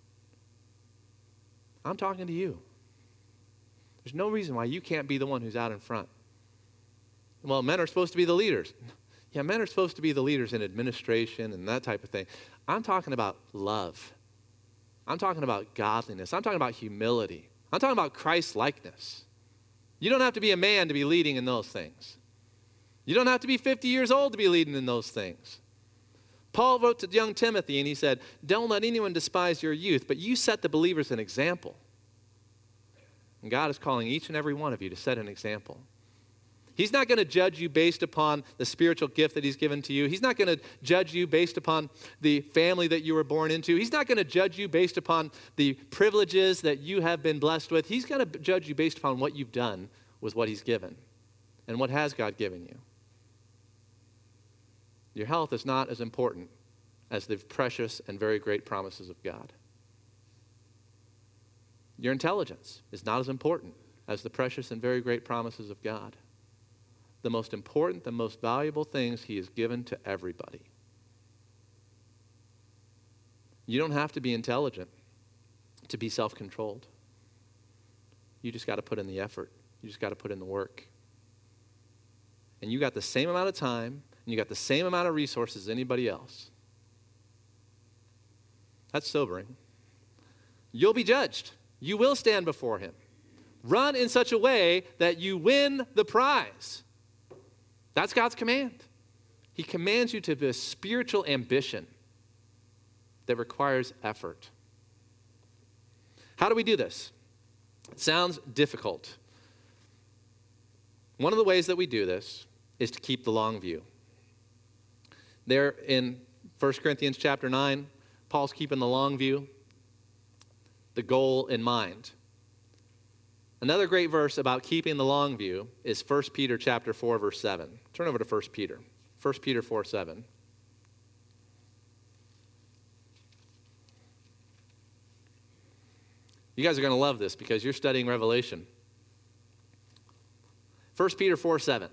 I'm talking to you. There's no reason why you can't be the one who's out in front. Well, men are supposed to be the leaders. Yeah, men are supposed to be the leaders in administration and that type of thing. I'm talking about love. I'm talking about godliness. I'm talking about humility. I'm talking about Christ-likeness. You don't have to be a man to be leading in those things. You don't have to be 50 years old to be leading in those things. Paul wrote to young Timothy and he said, don't let anyone despise your youth, but you set the believers an example. And God is calling each and every one of you to set an example. He's not going to judge you based upon the spiritual gift that he's given to you. He's not going to judge you based upon the family that you were born into. He's not going to judge you based upon the privileges that you have been blessed with. He's going to judge you based upon what you've done with what he's given. And what has God given you? Your health is not as important as the precious and very great promises of God. Your intelligence is not as important as the precious and very great promises of God. The most important, the most valuable things he has given to everybody. You don't have to be intelligent to be self-controlled. You just got to put in the effort. You just got to put in the work. And you got the same amount of time, and you got the same amount of resources as anybody else. That's sobering. You'll be judged. You will stand before him. Run in such a way that you win the prize. That's God's command. He commands you to have a spiritual ambition that requires effort. How do we do this? It sounds difficult. One of the ways that we do this is to keep the long view. There in 1 Corinthians chapter 9, Paul's keeping the long view, the goal in mind. Another great verse about keeping the long view is 1 Peter chapter 4, verse 7. Turn over to 1 Peter. 1 Peter 4, 7. You guys are going to love this because you're studying Revelation. 1 Peter 4, 7.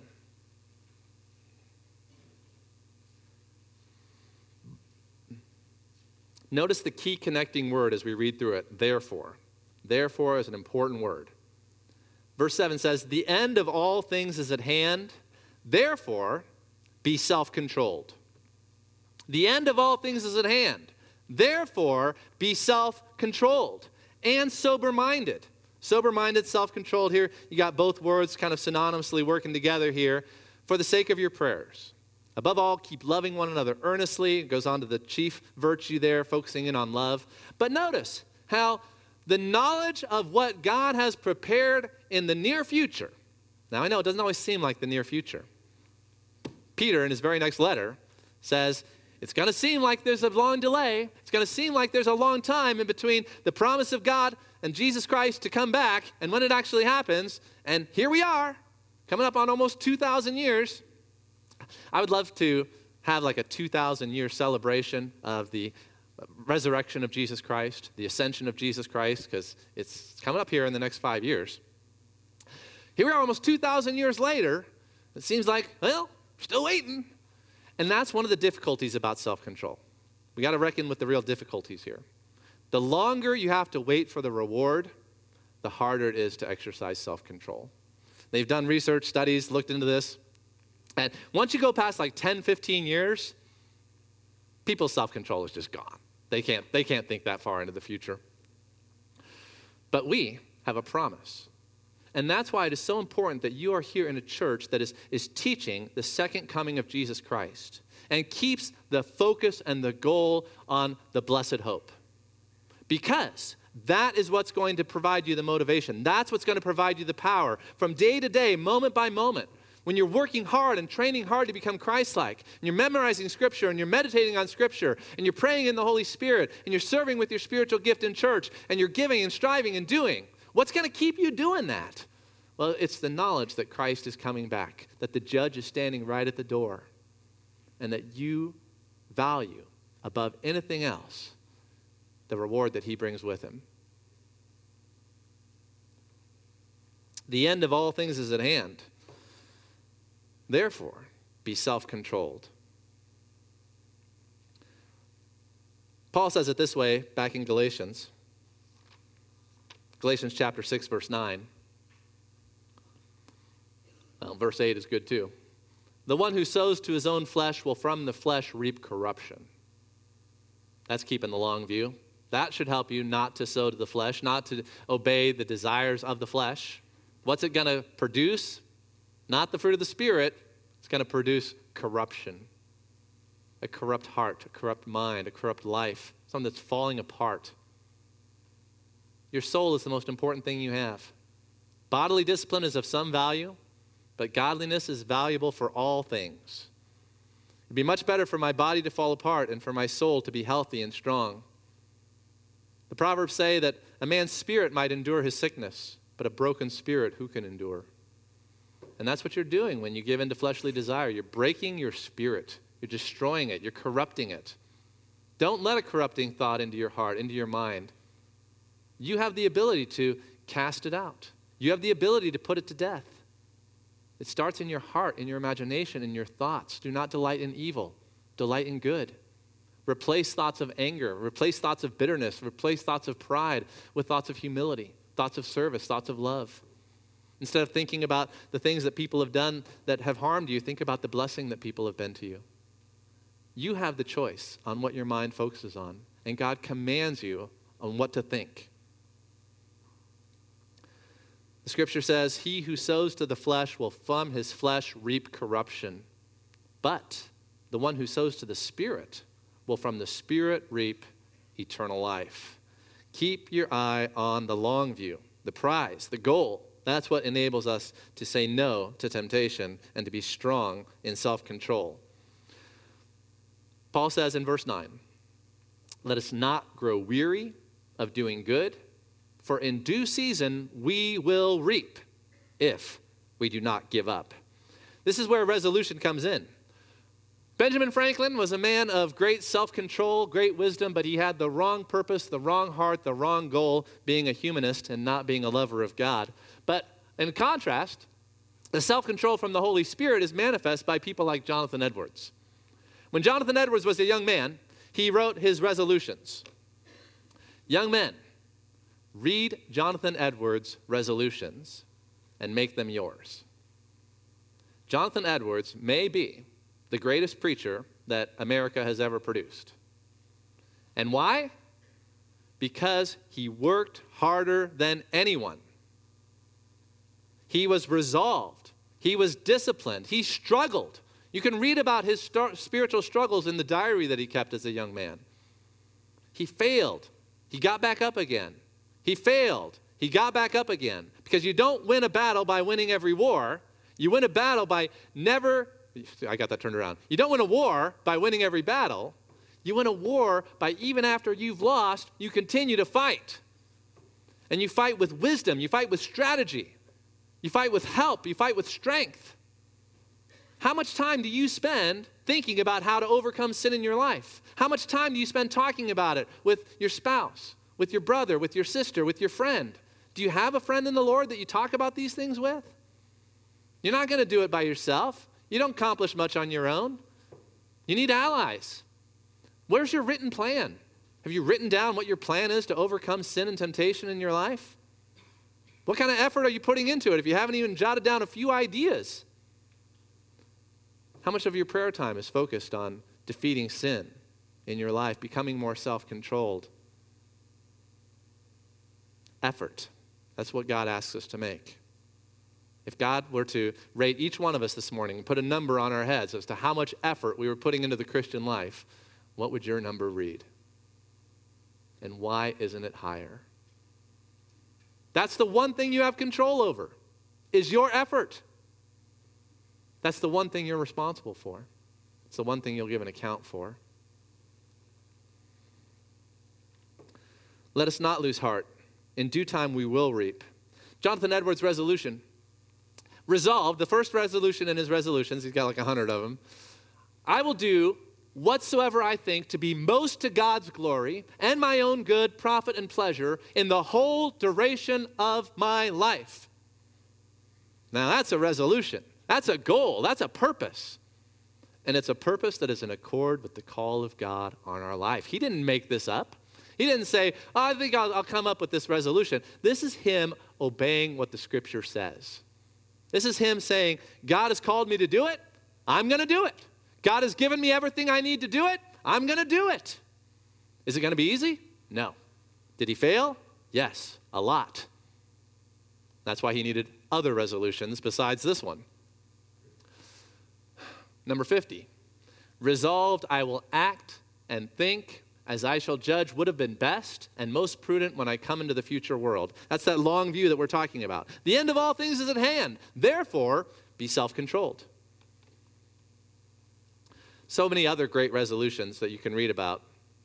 Notice the key connecting word as we read through it, therefore. Therefore is an important word. Verse 7 says, the end of all things is at hand, therefore be self-controlled. The end of all things is at hand, therefore be self-controlled and sober-minded. Sober-minded, self-controlled here. You got both words kind of synonymously working together here. For the sake of your prayers. Above all, keep loving one another earnestly. It goes on to the chief virtue there, focusing in on love. But notice how the knowledge of what God has prepared in the near future. Now, I know it doesn't always seem like the near future. Peter, in his very next letter, says, it's going to seem like there's a long delay. It's going to seem like there's a long time in between the promise of God and Jesus Christ to come back and when it actually happens. And here we are, coming up on almost 2,000 years. I would love to have like a 2,000-year celebration of the resurrection of Jesus Christ, the ascension of Jesus Christ, because it's coming up here in the next 5 years. Here we are almost 2,000 years later. It seems like, well, we're still waiting. And that's one of the difficulties about self-control. We got to reckon with the real difficulties here. The longer you have to wait for the reward, the harder it is to exercise self-control. They've done research, studies, looked into this. And once you go past like 10, 15 years, people's self-control is just gone. They can't think that far into the future. But we have a promise. And that's why it is so important that you are here in a church that is teaching the second coming of Jesus Christ and keeps the focus and the goal on the blessed hope. Because that is what's going to provide you the motivation. That's what's going to provide you the power from day to day, moment by moment. When you're working hard and training hard to become Christ-like, and you're memorizing Scripture, and you're meditating on Scripture, and you're praying in the Holy Spirit, and you're serving with your spiritual gift in church, and you're giving and striving and doing, what's going to keep you doing that? Well, it's the knowledge that Christ is coming back, that the judge is standing right at the door, and that you value above anything else the reward that he brings with him. The end of all things is at hand. Therefore, be self-controlled. Paul says it this way back in Galatians. Galatians chapter 6, verse 9. Well, verse 8 is good too. The one who sows to his own flesh will from the flesh reap corruption. That's keeping the long view. That should help you not to sow to the flesh, not to obey the desires of the flesh. What's it going to produce? Not the fruit of the Spirit. It's going to produce corruption. A corrupt heart, a corrupt mind, a corrupt life. Something that's falling apart. Your soul is the most important thing you have. Bodily discipline is of some value, but godliness is valuable for all things. It'd be much better for my body to fall apart and for my soul to be healthy and strong. The Proverbs say that a man's spirit might endure his sickness, but a broken spirit who can endure? And that's what you're doing when you give in to fleshly desire. You're breaking your spirit. You're destroying it. You're corrupting it. Don't let a corrupting thought into your heart, into your mind. You have the ability to cast it out. You have the ability to put it to death. It starts in your heart, in your imagination, in your thoughts. Do not delight in evil. Delight in good. Replace thoughts of anger. Replace thoughts of bitterness. Replace thoughts of pride with thoughts of humility, thoughts of service, thoughts of love. Instead of thinking about the things that people have done that have harmed you, think about the blessing that people have been to you. You have the choice on what your mind focuses on, and God commands you on what to think. The scripture says, he who sows to the flesh will from his flesh reap corruption, but the one who sows to the Spirit will from the Spirit reap eternal life. Keep your eye on the long view, the prize, the goal. That's what enables us to say no to temptation and to be strong in self-control. Paul says in verse 9, let us not grow weary of doing good, for in due season we will reap if we do not give up. This is where resolution comes in. Benjamin Franklin was a man of great self-control, great wisdom, but he had the wrong purpose, the wrong heart, the wrong goal, being a humanist and not being a lover of God. But in contrast, the self-control from the Holy Spirit is manifest by people like Jonathan Edwards. When Jonathan Edwards was a young man, he wrote his resolutions. Young men, read Jonathan Edwards' resolutions and make them yours. Jonathan Edwards may be the greatest preacher that America has ever produced. And why? Because he worked harder than anyone. He was resolved. He was disciplined. He struggled. You can read about his spiritual struggles in the diary that he kept as a young man. He failed. He got back up again. He failed. He got back up again. Because you don't win a battle by winning every war. You win a battle by never... I got that turned around. You don't win a war by winning every battle. You win a war by, even after you've lost, you continue to fight. And you fight with wisdom. You fight with strategy. You fight with help. You fight with strength. How much time do you spend thinking about how to overcome sin in your life? How much time do you spend talking about it with your spouse, with your brother, with your sister, with your friend? Do you have a friend in the Lord that you talk about these things with? You're not going to do it by yourself. You don't accomplish much on your own. You need allies. Where's your written plan? Have you written down what your plan is to overcome sin and temptation in your life? What kind of effort are you putting into it if you haven't even jotted down a few ideas? How much of your prayer time is focused on defeating sin in your life, becoming more self-controlled? Effort. That's what God asks us to make. If God were to rate each one of us this morning and put a number on our heads as to how much effort we were putting into the Christian life, what would your number read? And why isn't it higher? That's the one thing you have control over, is your effort. That's the one thing you're responsible for. It's the one thing you'll give an account for. Let us not lose heart. In due time we will reap. Jonathan Edwards' resolution. Resolved, the first resolution in his resolutions, he's got like 100 of them. I will do whatsoever I think to be most to God's glory and my own good, profit, and pleasure in the whole duration of my life. Now that's a resolution. That's a goal. That's a purpose. And it's a purpose that is in accord with the call of God on our life. He didn't make this up. He didn't say, oh, I think I'll come up with this resolution. This is him obeying what the Scripture says. This is him saying, God has called me to do it. I'm going to do it. God has given me everything I need to do it. I'm going to do it. Is it going to be easy? No. Did he fail? Yes, a lot. That's why he needed other resolutions besides this one. Number 50, resolved I will act and think as I shall judge, would have been best and most prudent when I come into the future world. That's that long view that we're talking about. The end of all things is at hand. Therefore, be self-controlled. So many other great resolutions that you can read about.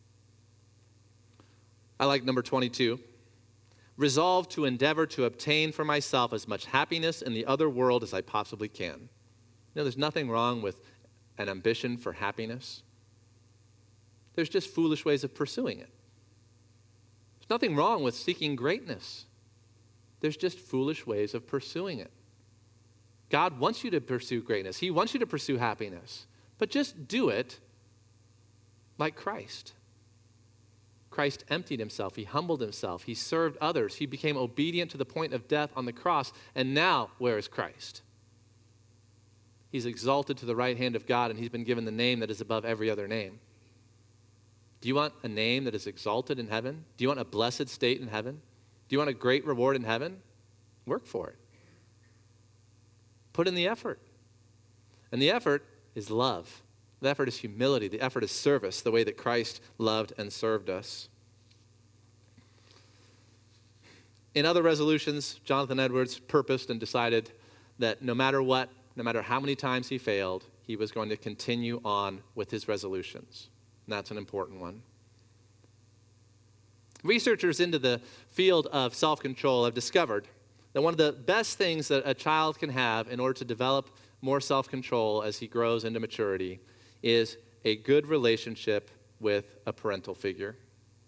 I like number 22. Resolve to endeavor to obtain for myself as much happiness in the other world as I possibly can. You know, there's nothing wrong with an ambition for happiness. There's just foolish ways of pursuing it. There's nothing wrong with seeking greatness. There's just foolish ways of pursuing it. God wants you to pursue greatness. He wants you to pursue happiness. But just do it like Christ. Christ emptied himself. He humbled himself. He served others. He became obedient to the point of death on the cross. And now, where is Christ? He's exalted to the right hand of God, and he's been given the name that is above every other name. Do you want a name that is exalted in heaven? Do you want a blessed state in heaven? Do you want a great reward in heaven? Work for it. Put in the effort. And the effort is love. The effort is humility. The effort is service, the way that Christ loved and served us. In other resolutions, Jonathan Edwards purposed and decided that no matter what, no matter how many times he failed, he was going to continue on with his resolutions. And that's an important one. Researchers into the field of self-control have discovered that one of the best things that a child can have in order to develop more self-control as he grows into maturity is a good relationship with a parental figure.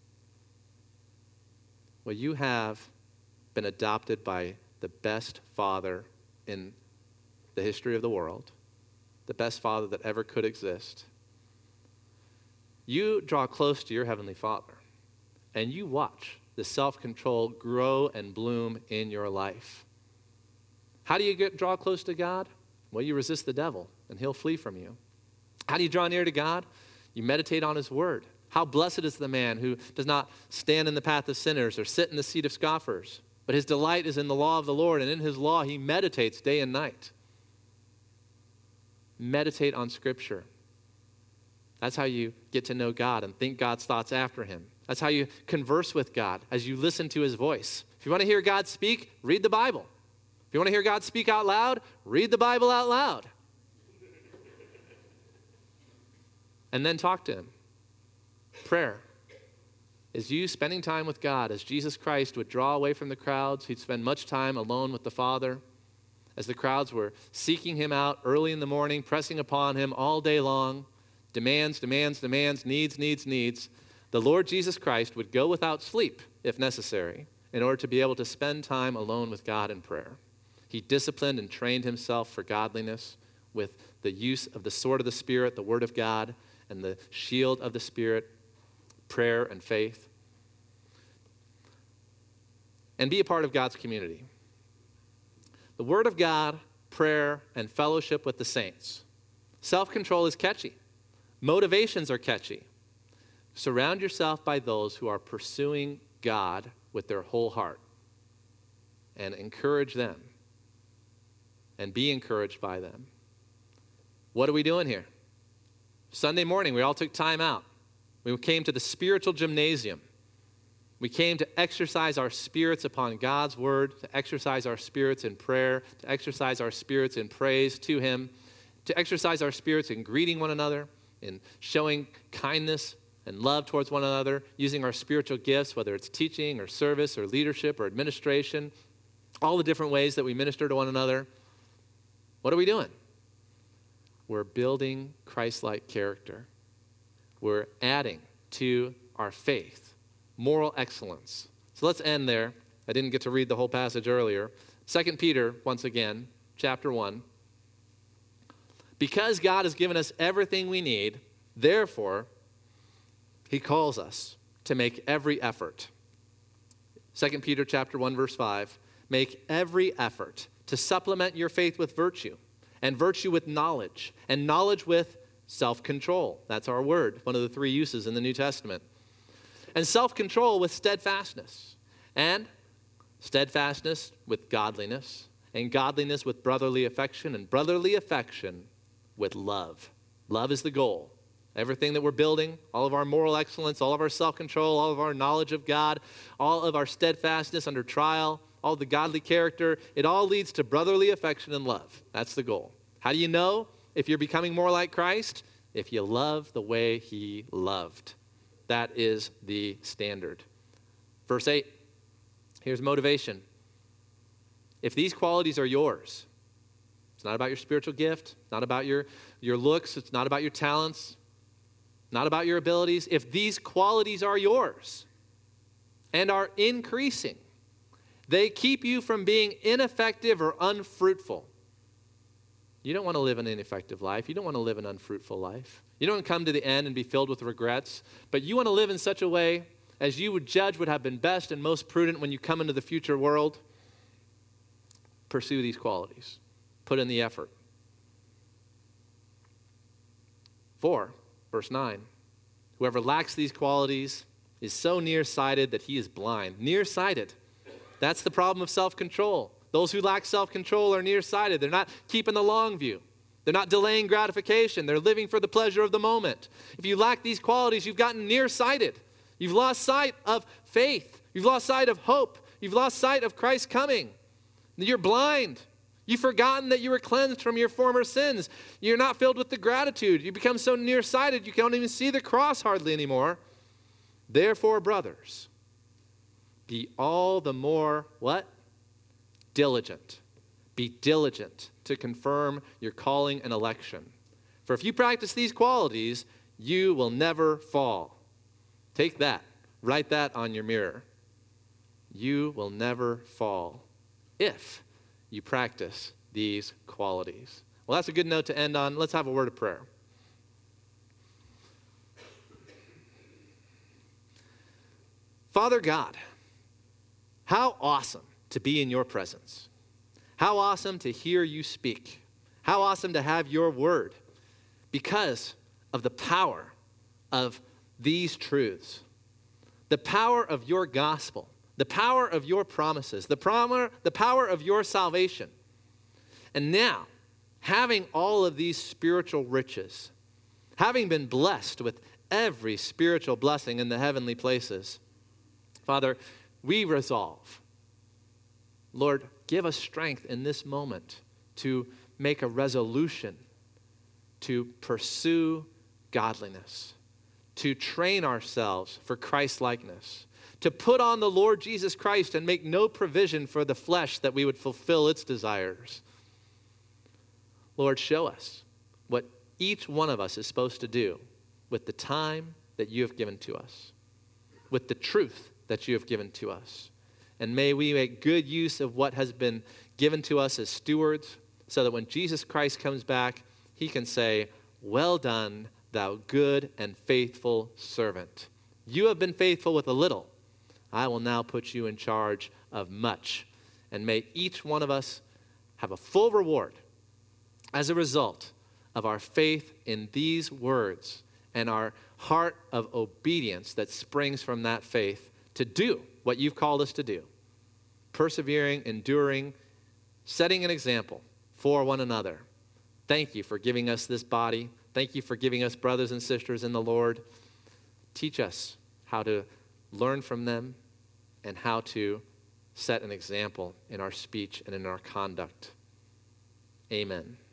Well, you have been adopted by the best father in the history of the world, the best father that ever could exist. You draw close to your Heavenly Father, and you watch the self-control grow and bloom in your life. How do you draw close to God? Well, you resist the devil, and he'll flee from you. How do you draw near to God? You meditate on his word. How blessed is the man who does not stand in the path of sinners or sit in the seat of scoffers, but his delight is in the law of the Lord, and in his law he meditates day and night. Meditate on Scripture. That's how you get to know God and think God's thoughts after him. That's how you converse with God, as you listen to his voice. If you want to hear God speak, read the Bible. If you want to hear God speak out loud, read the Bible out loud. And then talk to him. Prayer is you spending time with God. As Jesus Christ would draw away from the crowds, he'd spend much time alone with the Father. As the crowds were seeking him out early in the morning, pressing upon him all day long, demands, needs, the Lord Jesus Christ would go without sleep, if necessary, in order to be able to spend time alone with God in prayer. He disciplined and trained himself for godliness with the use of the sword of the Spirit, the Word of God, and the shield of the Spirit, prayer and faith. And be a part of God's community. The Word of God, prayer, and fellowship with the saints. Self-control is catchy. Motivations are catchy. Surround yourself by those who are pursuing God with their whole heart. And encourage them. And be encouraged by them. What are we doing here? Sunday morning, we all took time out. We came to the spiritual gymnasium. We came to exercise our spirits upon God's word, to exercise our spirits in prayer, to exercise our spirits in praise to him, to exercise our spirits in greeting one another, in showing kindness and love towards one another, using our spiritual gifts, whether it's teaching or service or leadership or administration, all the different ways that we minister to one another. What are we doing? We're building Christ-like character. We're adding to our faith moral excellence. So let's end there. I didn't get to read the whole passage earlier. 2 Peter, once again, chapter 1. Because God has given us everything we need, therefore, he calls us to make every effort. 2 Peter chapter 1, verse 5. Make every effort to supplement your faith with virtue, and virtue with knowledge, and knowledge with self-control. That's our word, one of the three uses in the New Testament. And self-control with steadfastness, and steadfastness with godliness, and godliness with brotherly affection, and brotherly affection with love. Love is the goal. Everything that we're building, all of our moral excellence, all of our self-control, all of our knowledge of God, all of our steadfastness under trial, all the godly character, it all leads to brotherly affection and love. That's the goal. How do you know if you're becoming more like Christ? If you love the way he loved. That is the standard. Verse 8, here's motivation. If these qualities are yours, it's not about your spiritual gift, not about your looks, it's not about your talents, not about your abilities. If these qualities are yours and are increasing, they keep you from being ineffective or unfruitful. You don't want to live an ineffective life. You don't want to live an unfruitful life. You don't want to come to the end and be filled with regrets, but you want to live in such a way as you would judge would have been best and most prudent when you come into the future world. Pursue these qualities. Put in the effort. 4, verse 9. Whoever lacks these qualities is so nearsighted that he is blind. Nearsighted. That's the problem of self-control. Those who lack self-control are nearsighted. They're not keeping the long view. They're not delaying gratification. They're living for the pleasure of the moment. If you lack these qualities, you've gotten nearsighted. You've lost sight of faith. You've lost sight of hope. You've lost sight of Christ's coming. You're blind. You've forgotten that you were cleansed from your former sins. You're not filled with the gratitude. You become so nearsighted you can't even see the cross hardly anymore. Therefore, brothers, be all the more, what? Diligent. Be diligent to confirm your calling and election. For if you practice these qualities, you will never fall. Take that. Write that on your mirror. You will never fall if you practice these qualities. Well, that's a good note to end on. Let's have a word of prayer. Father God, how awesome to be in your presence. How awesome to hear you speak. How awesome to have your word because of the power of these truths. The power of your gospel. The power of your promises. The power of your salvation. And now, having all of these spiritual riches, having been blessed with every spiritual blessing in the heavenly places, Father, we resolve, Lord, give us strength in this moment to make a resolution to pursue godliness, to train ourselves for Christ-likeness, to put on the Lord Jesus Christ and make no provision for the flesh that we would fulfill its desires. Lord, show us what each one of us is supposed to do with the time that you have given to us, with the truth that you have given to us. And may we make good use of what has been given to us as stewards so that when Jesus Christ comes back, he can say, "Well done, thou good and faithful servant. You have been faithful with a little. I will now put you in charge of much." And may each one of us have a full reward as a result of our faith in these words and our heart of obedience that springs from that faith to do what you've called us to do. Persevering, enduring, setting an example for one another. Thank you for giving us this body. Thank you for giving us brothers and sisters in the Lord. Teach us how to learn from them and how to set an example in our speech and in our conduct. Amen.